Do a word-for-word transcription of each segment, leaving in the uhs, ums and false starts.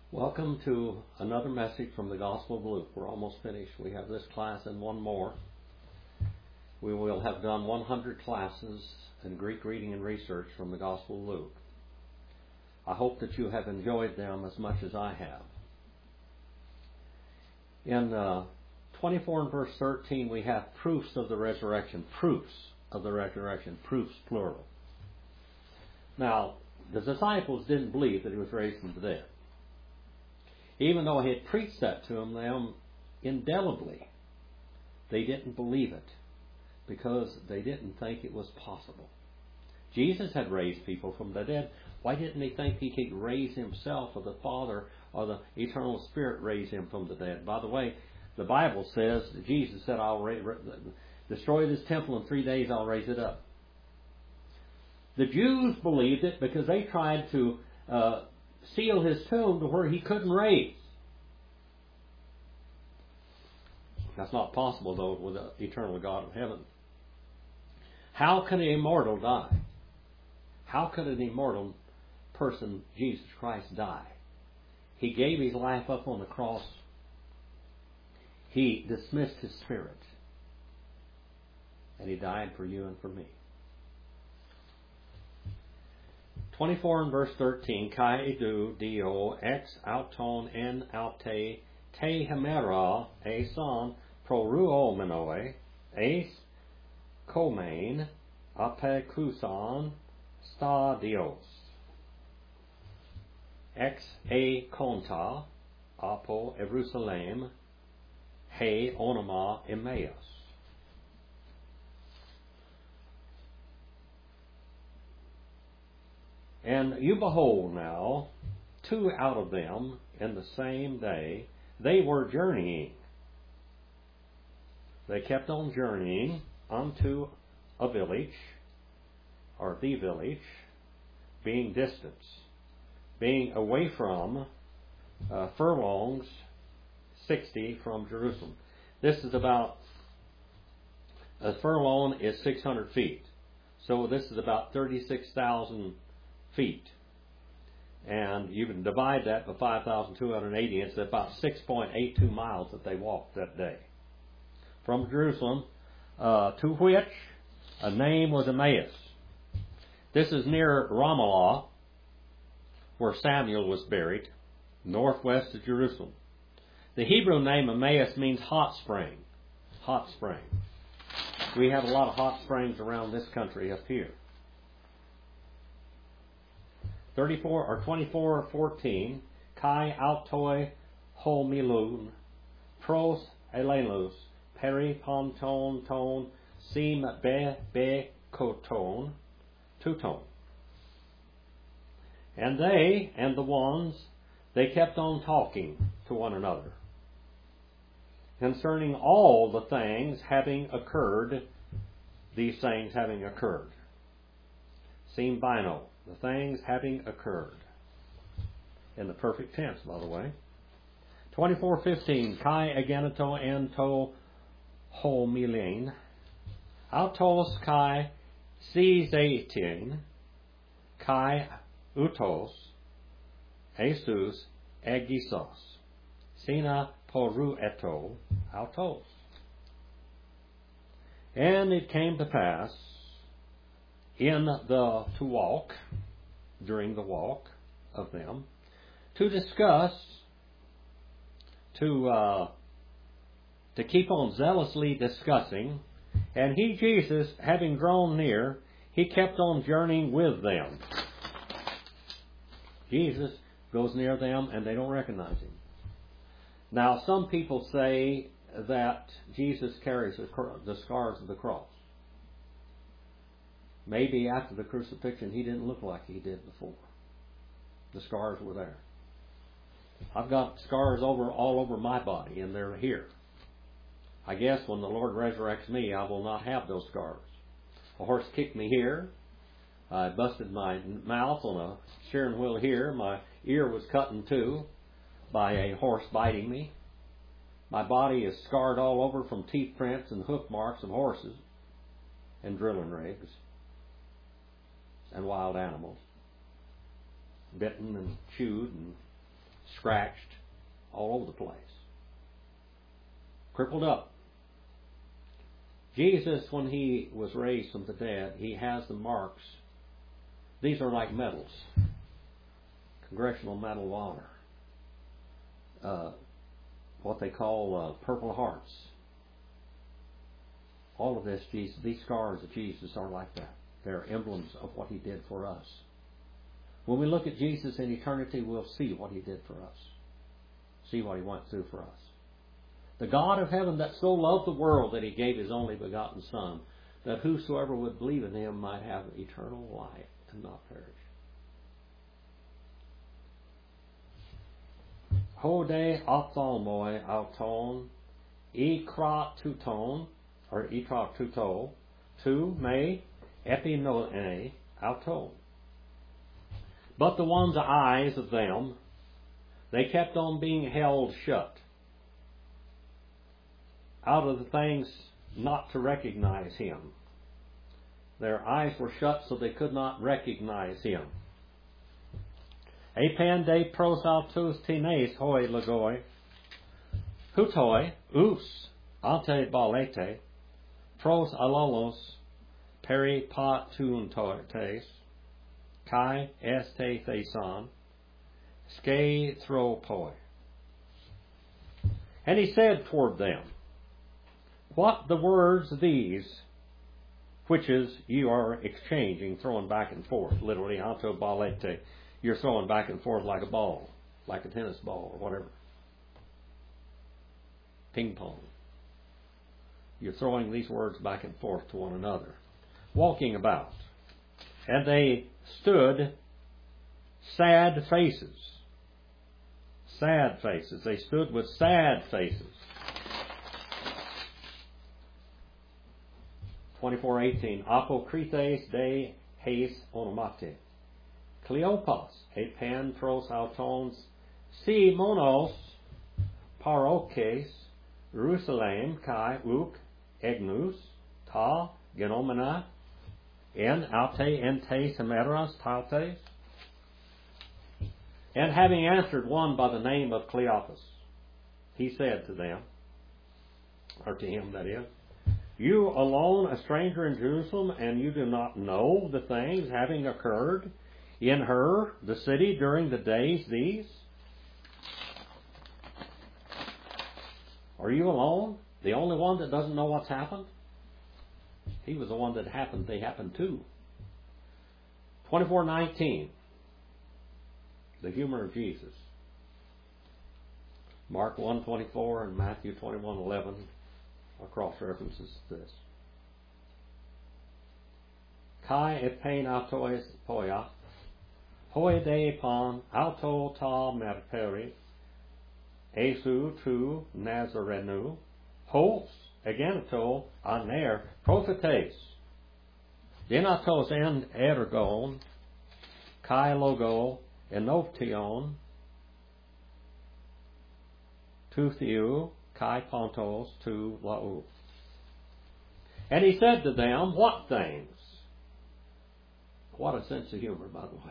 Welcome to another message from the Gospel of Luke. We're almost finished. We have this class and one more. We will have done one hundred classes in Greek reading and research from the Gospel of Luke. I hope that you have enjoyed them as much as I have. In uh, twenty-four and verse thirteen, we have proofs of the resurrection. Proofs of the resurrection. Proofs, plural. Now, the disciples didn't believe that he was raised from the dead. Even though he had preached that to them, them indelibly, they didn't believe it because they didn't think it was possible. Jesus had raised people from the dead. Why didn't he think he could raise himself, or the Father or the eternal Spirit raise him from the dead? By the way, the Bible says, Jesus said, I'll ra- destroy this temple in three days, I'll raise it up. The Jews believed it because they tried to uh, seal his tomb to where he couldn't raise. That's not possible, though, with the eternal God of heaven. How can an immortal die? How could an immortal person, Jesus Christ, die? He gave his life up on the cross. He dismissed his spirit. And he died for you and for me. twenty-four and verse thirteen, Kai edu dio ex auton en aute te hemera eson proruomenoe eis komain apekusan stadios ex e konta apo Jerusalem he onoma Emmaus. And you behold now, two out of them in the same day, they were journeying. They kept on journeying unto a village, or the village, being distant, being away from uh, furlongs sixty from Jerusalem. This is about, a furlong is six hundred feet. So this is about thirty-six thousand feet. And you can divide that by five thousand two hundred eighty. It's about six point eight two miles that they walked that day. From Jerusalem, uh, to which a name was Emmaus. This is near Ramallah, where Samuel was buried, northwest of Jerusalem. The Hebrew name Emmaus means hot spring. Hot spring. We have a lot of hot springs around this country up here. thirty-four or twenty-four fourteen, Kai autoi homilun, pros elenus, peri ponton ton, sim be be koton, tuton. And they, and the ones, they kept on talking to one another concerning all the things having occurred, these things having occurred. Sim bino. The things having occurred. In the perfect tense, by the way. twenty-four fifteen. Kai agenato ento homilein. Autos kai sizetin. Kai utos. Jesus egisos. Sina porueto autos. And it came to pass, in the to walk, during the walk of them, to discuss, to uh, to keep on zealously discussing, and he, Jesus, having drawn near, he kept on journeying with them. Jesus goes near them and they don't recognize him. Now, some people say that Jesus carries the scars of the cross. Maybe after the crucifixion, he didn't look like he did before. The scars were there. I've got scars over all over my body, and they're here. I guess when the Lord resurrects me, I will not have those scars. A horse kicked me here. I busted my mouth on a steering wheel here. My ear was cut in two by a horse biting me. My body is scarred all over from teeth prints and hoof marks of horses and drilling rigs and wild animals, bitten and chewed and scratched all over the place, crippled up. Jesus, when he was raised from the dead, he has the marks. These are like medals. Congressional Medal of Honor. Uh, what they call uh, Purple Hearts. All of this, Jesus, these scars of Jesus are like that. They're emblems of what he did for us. When we look at Jesus in eternity, we'll see what he did for us. See what he went through for us. The God of heaven that so loved the world that he gave his only begotten Son, that whosoever would believe in him might have eternal life and not perish. Hode ophthalmoi auton, ikra tuton, or ikra tuto, tu me epinone auton. But the one's eyes of them, they kept on being held shut, out of the things not to recognize him. Their eyes were shut so they could not recognize him. Epan de pros altus tines hoi logoi, hutoi, us, ante balete, pros alolos, peri patun tes, kai este thesan, ske thropoi. And he said toward them, what the words these, which is you are exchanging, throwing back and forth, literally, anto ballete, you're throwing back and forth like a ball, like a tennis ball or whatever. Ping pong. You're throwing these words back and forth to one another. Walking about. And they stood sad faces. Sad faces. They stood with sad faces. twenty-four eighteen. Apokrites de heis onomate. Cleopas, epan pros autons, si monos, parokes, Jerusalem, kai uk, egnus, ta, genomena, en aute ente semeras tautes. And having answered one by the name of Cleopas, he said to them, or to him that is, you alone, a stranger in Jerusalem, and you do not know the things having occurred in her, the city, during the days these? Are you alone? The only one that doesn't know what's happened? He was the one that happened, they happened to. twenty-four nineteen. The humor of Jesus. Mark one twenty-four and Matthew twenty-one eleven are cross references to this. Kai epein autois poia, hoi de pon auto ta merperi, esu tu Nazarenu, hos aganeto aner prophetes, dinatos en ergon, kai logo enoption, tu theou, kai pontos tu lau. And he said to them, what things? What a sense of humor, by the way.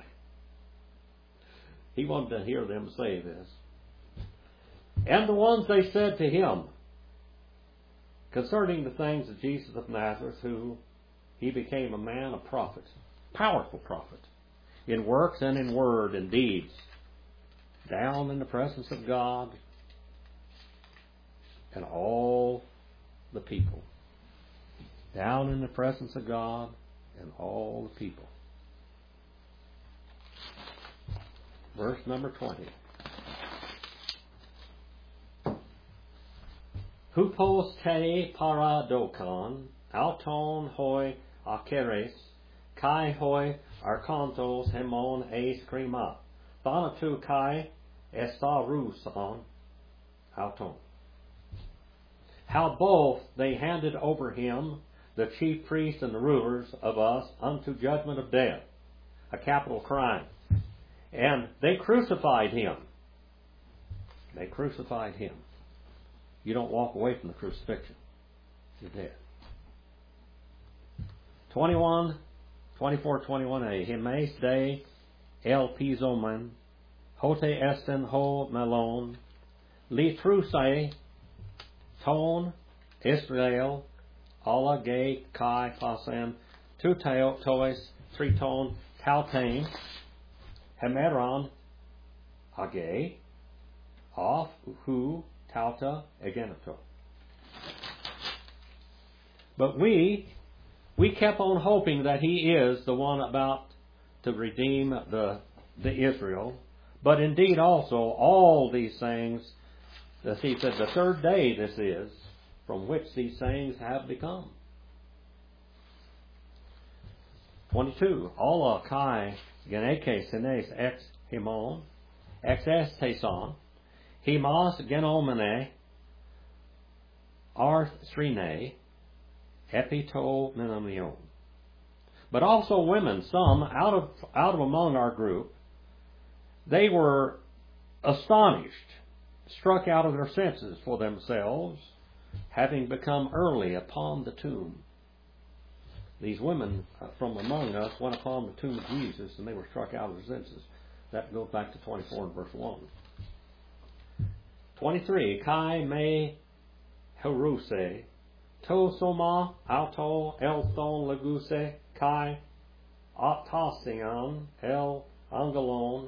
He wanted to hear them say this. And the ones they said to him, concerning the things of Jesus of Nazareth, who he became a man, a prophet, powerful prophet, in works and in word and deeds, down in the presence of God and all the people. Down in the presence of God and all the people. Verse number twenty. Hupos te paradokon, auton hoi akeres, kai hoi arkantos hemon eis krima, thanatu kai estaruson, auton. How both they handed over him, the chief priests and the rulers of us, unto judgment of death, a capital crime. And they crucified him. They crucified him. You don't walk away from the crucifixion. You're dead. twenty-one, twenty-four, twenty-one a. Himes de el pizomen, hote esten ho melon, li trusei, ton, Israel, Allah ge kai pasem, tu tois, triton, taltain, hemeron, age, off, hu, tauta, egeneto. But we, we kept on hoping that He is the one about to redeem the, the Israel. But indeed also all these things, as He said, the third day this is, from which these things have become. twenty-two. Alla kai geneke senes ex himon, ex esteson, himas genomene, arth srine, epito minamion. But also women, some out of out of among our group, they were astonished, struck out of their senses for themselves, having become early upon the tomb. These women from among us went upon the tomb of Jesus, and they were struck out of their senses. That goes back to twenty-four and verse one. twenty-three. Kai me heruse, to soma auto elston leguse, kai optasian el angelon,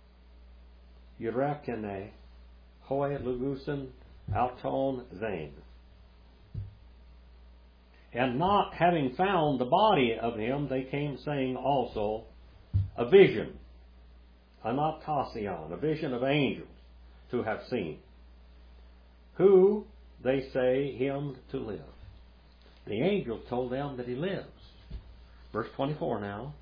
Urakene, Hoy Lugusen, Alton Zane. And not having found the body of him, they came saying also a vision, an optasion, a vision of angels to have seen, who they say him to live. The angel told them that he lives. Verse twenty-four now.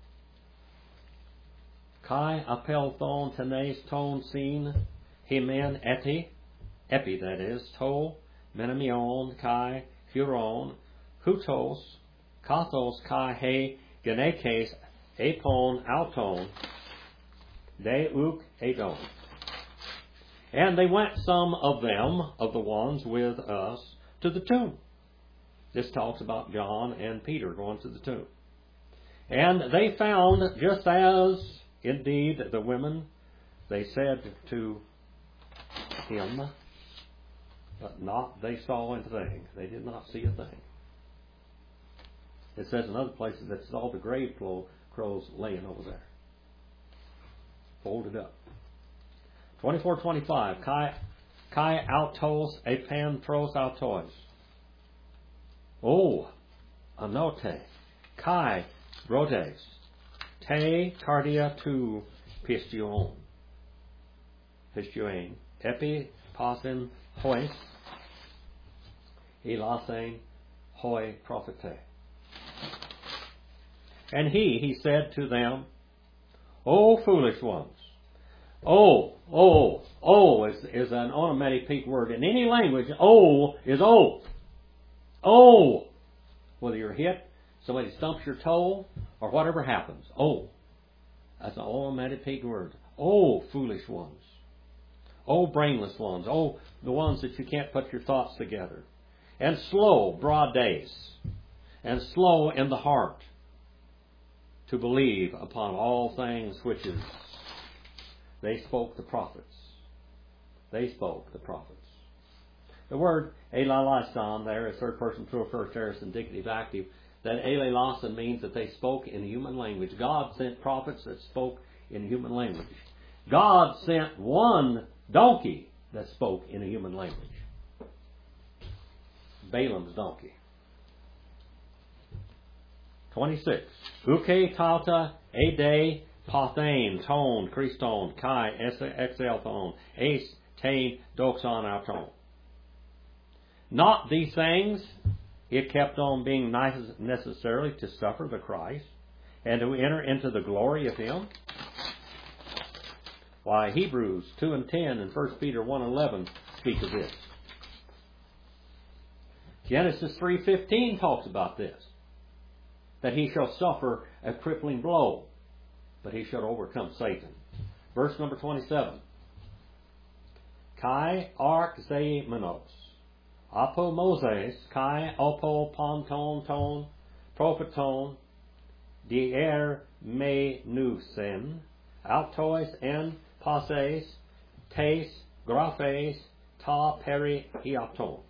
Kai apelthon tenes ton sin himen eti, epi that is, to menamion kai huron, hutos, kathos kai he genekes epon auton, de uk edon. And they went some of them, of the ones with us, to the tomb. This talks about John and Peter going to the tomb. And they found, just as indeed the women, they said to him, but not they saw anything. They did not see a thing. It says in other places that saw the grave clothes laying over there, folded up. twenty-four twenty-five. Kai kai autos epantros autos. Oh, anote. Kai rodes. Te cardia tu pistion. Pistion. Epi pasin hois. Elasen hoi prophete. And he, he said to them, O foolish ones. O, O, O is, is an onomatopoeic word. In any language, O is O. O. Whether you're hit, somebody stumps your toe, or whatever happens. O. That's an onomatopoeic word. O, foolish ones. O, brainless ones. O, the ones that you can't put your thoughts together. And slow, broad days. And slow in the heart to believe upon all things which is. They spoke the prophets. They spoke the prophets. The word elalasan there is third person true first aorist indicative active. That elalasan means that they spoke in human language. God sent prophets that spoke in human language. God sent one donkey that spoke in a human language. Balaam's donkey. twenty-six. Uke tauta ede pathane ton christon kai exelthon ace tain doxon auton. Not these things, it kept on being necessarily to suffer the Christ and to enter into the glory of Him. Why, Hebrews two and ten and First Peter one and eleven speak of this. Genesis three fifteen talks about this. That he shall suffer a crippling blow, but he shall overcome Satan. Verse number twenty-seven. Kai ark ze menos. Apo Moses, kai opo ponton ton, propheton, dier me nusen, altois en passes, tes, graphes, ta, peri, hiaton.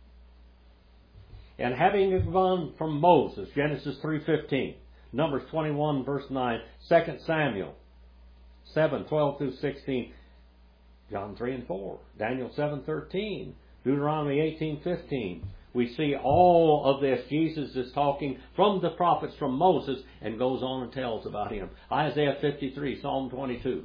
And having gone from Moses, Genesis three fifteen, Numbers twenty-one verse nine, Second Samuel seven twelve through sixteen, John three and four, Daniel seven thirteen, Deuteronomy eighteen fifteen. We see all of this. Jesus is talking from the prophets, from Moses, and goes on and tells about him. Isaiah fifty-three, Psalm twenty-two.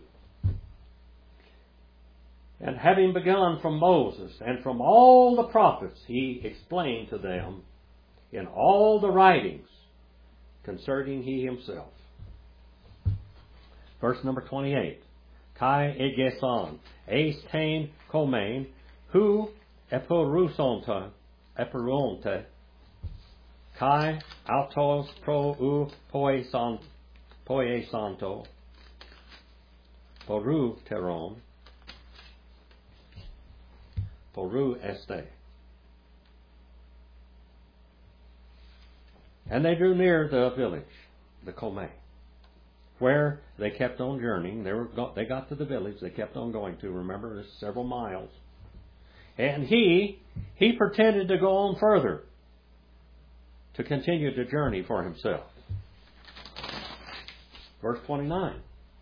And having begun from Moses and from all the prophets, he explained to them in all the writings concerning he himself. Verse number twenty-eight. Kai egeson, eis tain komein, hu eporusonta, eperonte, kai autos pro u poesan, poesanto, poru teron, poru este. And they drew near the village, the Comé, where they kept on journeying. They were they got to the village. They kept on going to. Remember, it's several miles. And he he pretended to go on further, to continue the journey for himself. Verse twenty-nine.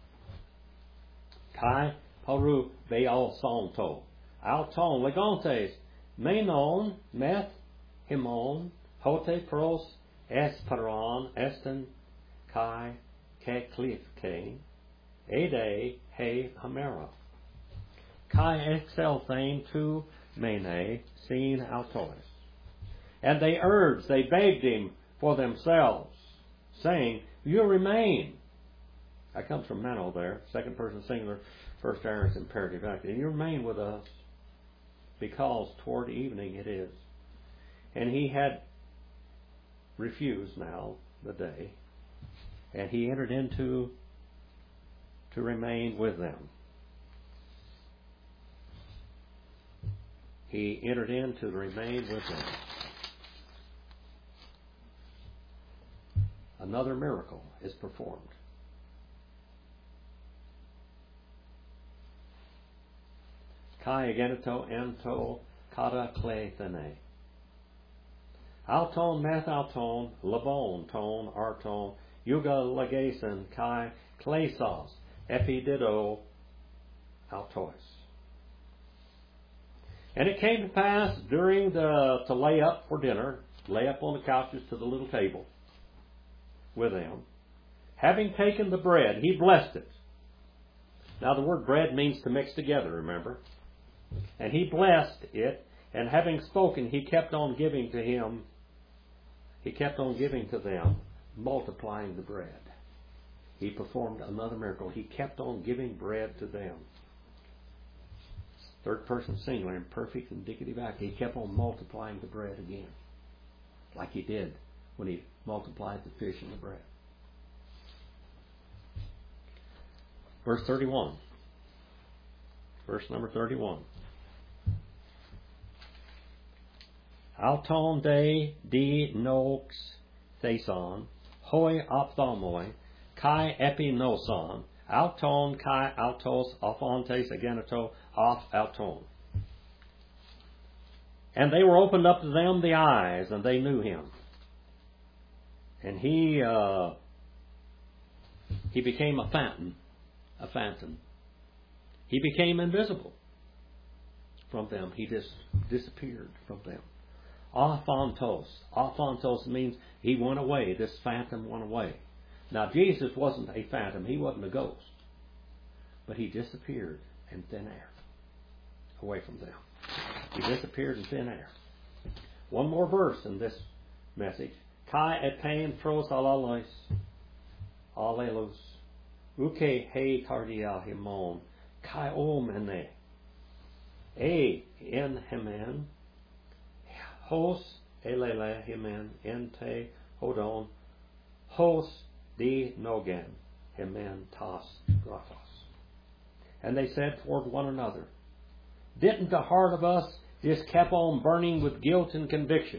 Kai paru beal santo, auton legantes, menon meth himon, hote pros esperon esten kai ke clifke, ede he hamera. Kai exelthane tu mene sin autois. And they urged, they begged him for themselves, saying, you remain. That comes from meno there, second person singular, first aorist imperative active. And you remain with us, because toward evening it is. And he had refused now the day, and he entered into to remain with them. He entered in to remain with them. Another miracle is performed. Kai ageneto ento kata klethene. Alton methalton labon ton arton yuga legason kai klesos epidido altois. And it came to pass during the to lay up for dinner, lay up on the couches to the little table with them, having taken the bread, he blessed it. Now the word bread means to mix together, remember? And he blessed it, and having spoken, he kept on giving to him, he kept on giving to them, multiplying the bread. He performed another miracle. He kept on giving bread to them. Third person singular, imperfect indicative act. He kept on multiplying the bread again, like he did when he multiplied the fish and the bread. Verse thirty-one. Verse number thirty-one. Alton de di nox theson, hoi ophthalmoi, kai epinoson, auton kai autos ophontes ageneto off auton. And they were opened up to them the eyes, and they knew him. And he uh, he became a phantom, a phantom. He became invisible from them. He just disappeared from them. Aphontos. Aphontos means he went away. This phantom went away. Now Jesus wasn't a phantom. He wasn't a ghost. But he disappeared in thin air. Away from them. He disappeared in thin air. One more verse in this message. Kai etain pros alalois. Allelos. Uke he cardia himon. Kai omene. E en hemen. Hos elele himen ente hodon. Hos di nogen himen tas graphos. And they said toward one another, didn't the heart of us just kept on burning with guilt and conviction?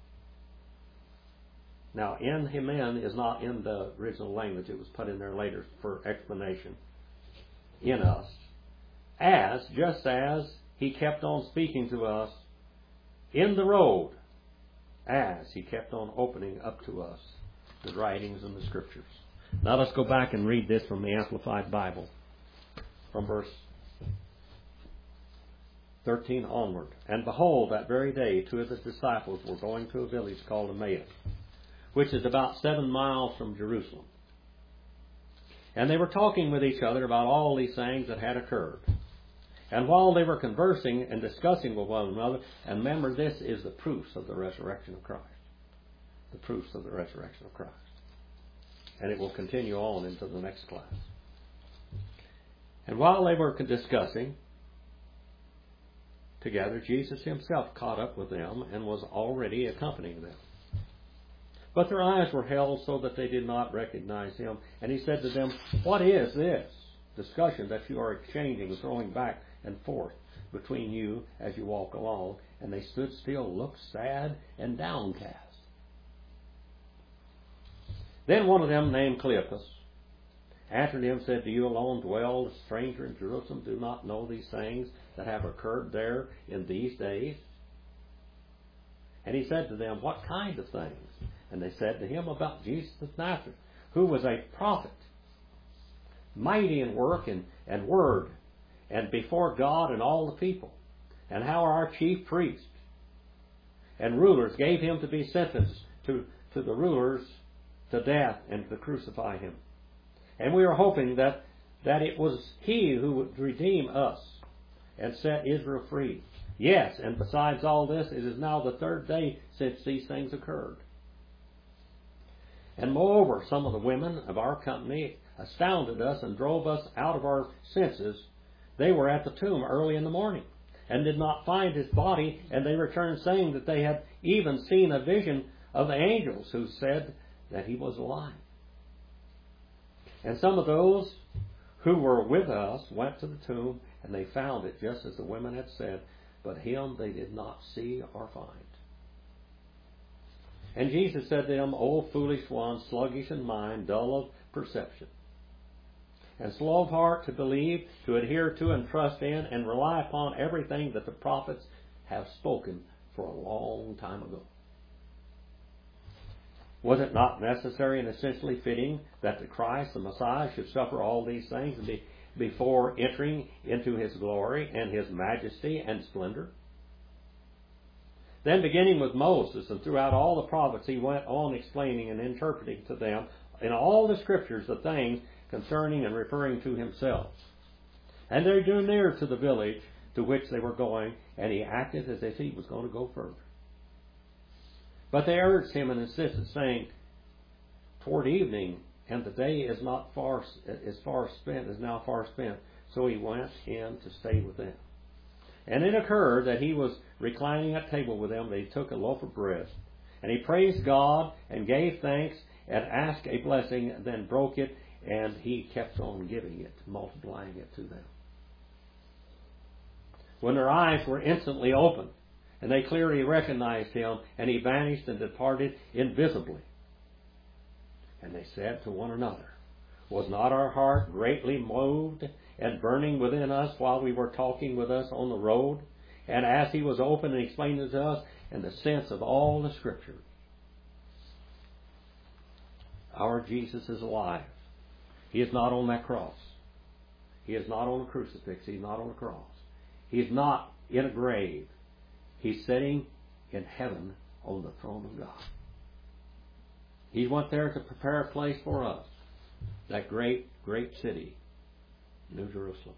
Now, in himen is not in the original language. It was put in there later for explanation. In us. as, just as he kept on speaking to us in the road, as he kept on opening up to us the writings and the Scriptures. Now let's go back and read this from the Amplified Bible, from verse thirteen onward. And behold, that very day two of the disciples were going to a village called Emmaus, which is about seven miles from Jerusalem. And they were talking with each other about all these things that had occurred. And while they were conversing and discussing with one another, and remember, this is the proofs of the resurrection of Christ. The proofs of the resurrection of Christ. And it will continue on into the next class. And while they were discussing together, Jesus himself caught up with them and was already accompanying them. But their eyes were held so that they did not recognize him. And he said to them, "What is this discussion that you are exchanging, throwing back and forth between you as you walk along?" And they stood still, looked sad and downcast. Then one of them, named Cleopas, answered him, said, "Do you alone dwell, a stranger in Jerusalem, do not know these things that have occurred there in these days?" And he said to them, "What kind of things?" And they said to him, "About Jesus of Nazareth, who was a prophet, mighty in work and, and word, and before God and all the people, and how our chief priests and rulers gave him to be sentenced to, to the rulers to death and to crucify him. And we were hoping that, that it was he who would redeem us and set Israel free. Yes, and besides all this, it is now the third day since these things occurred. And moreover, some of the women of our company astounded us and drove us out of our senses. They were at the tomb early in the morning and did not find his body, and they returned saying that they had even seen a vision of the angels who said that he was alive. And some of those who were with us went to the tomb, and they found it just as the women had said, but him they did not see or find. And Jesus said to them, "O foolish ones, sluggish in mind, dull of perception, and slow of heart to believe, to adhere to and trust in, and rely upon everything that the prophets have spoken for a long time ago." Was it not necessary and essentially fitting that the Christ, the Messiah, should suffer all these things and be, before entering into his glory and his majesty and splendor? Then, beginning with Moses and throughout all the prophets, he went on explaining and interpreting to them in all the Scriptures the things concerning and referring to himself. And they drew near to the village to which they were going, and he acted as if he was going to go further. But they urged him and insisted, saying, "Toward evening, and the day is not far is far spent, is now far spent." So he went in to stay with them. And it occurred that he was reclining at table with them. They took a loaf of bread, and he praised God and gave thanks and asked a blessing, and then broke it, and he kept on giving it, multiplying it to them. When their eyes were instantly opened, and they clearly recognized him, and he vanished and departed invisibly. And they said to one another, "Was not our heart greatly moved and burning within us while we were talking with us on the road, and as he was open and explaining to us in the sense of all the Scriptures?" Our Jesus is alive. He is not on that cross. He is not on a crucifix. He's not on a cross. He is not in a grave. He's sitting in heaven on the throne of God. He went there to prepare a place for us. That great, great city, New Jerusalem.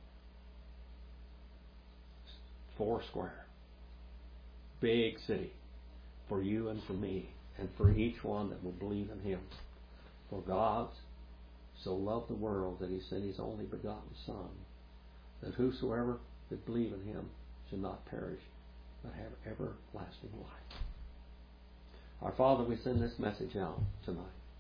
Four square. Big city for you and for me and for each one that will believe in him. For God so loved the world that he sent his only begotten Son, that whosoever would believe in him should not perish, but have everlasting life. Our Father, we send this message out tonight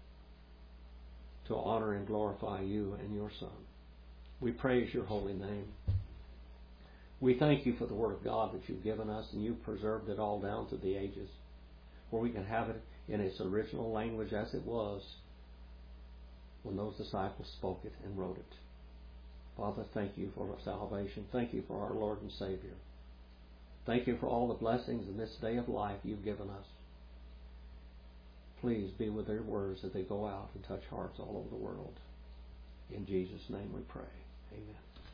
to honor and glorify you and your Son. We praise your holy name. We thank you for the Word of God that you've given us, and you've preserved it all down to the ages, where we can have it in its original language as it was when those disciples spoke it and wrote it. Father, thank you for salvation. Thank you for our Lord and Savior. Thank you for all the blessings in this day of life you've given us. Please be with their words as they go out and touch hearts all over the world. In Jesus' name we pray. Amen.